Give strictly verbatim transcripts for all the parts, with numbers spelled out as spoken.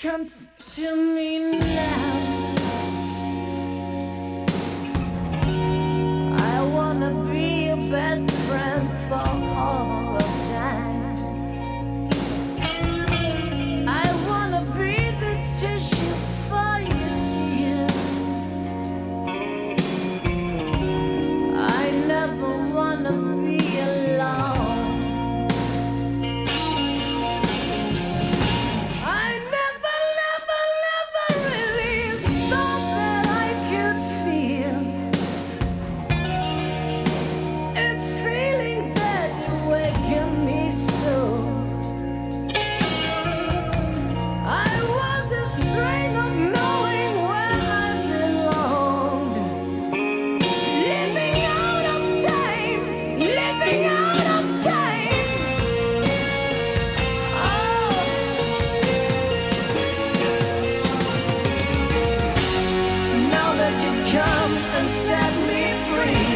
Come to me now. I wanna be your best friend for all of time. I wanna be the tissue for your tears. I never wanna be alone. Set me free.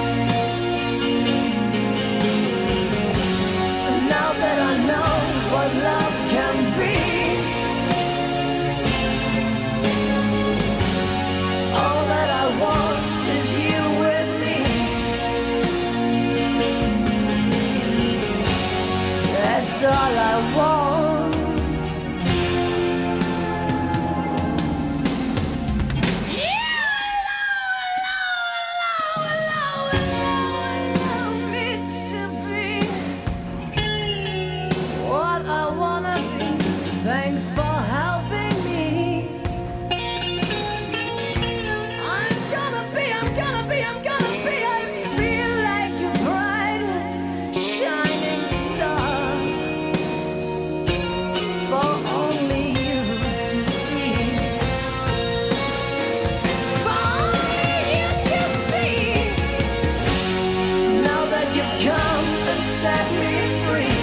Now that I know what love can be, all that I want is you with me. That's all I want. Thanks for helping me. I'm gonna be, I'm gonna be, I'm gonna be. I feel like a bright, shining star for only you to see. For only you to see. Now that you've come and set me free.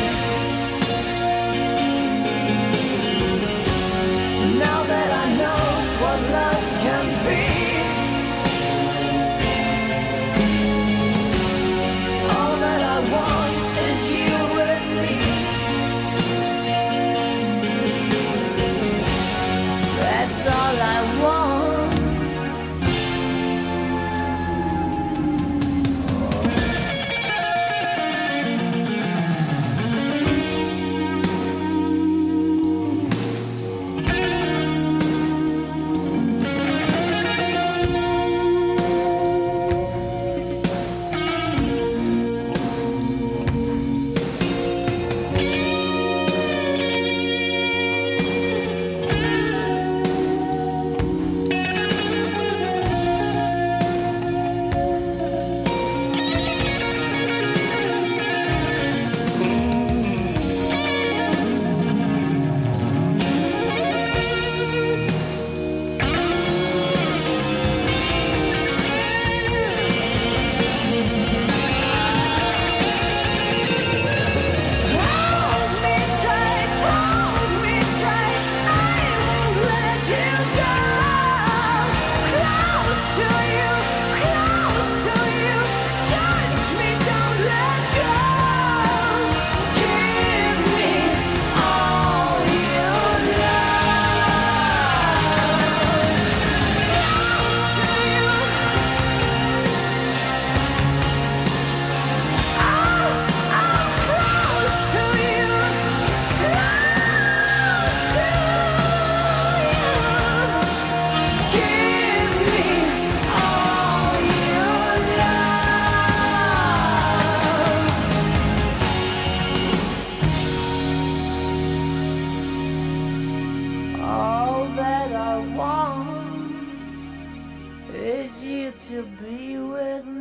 Now that I know what love can be, all that I want is you with me. That's all I want. Is you to be with me.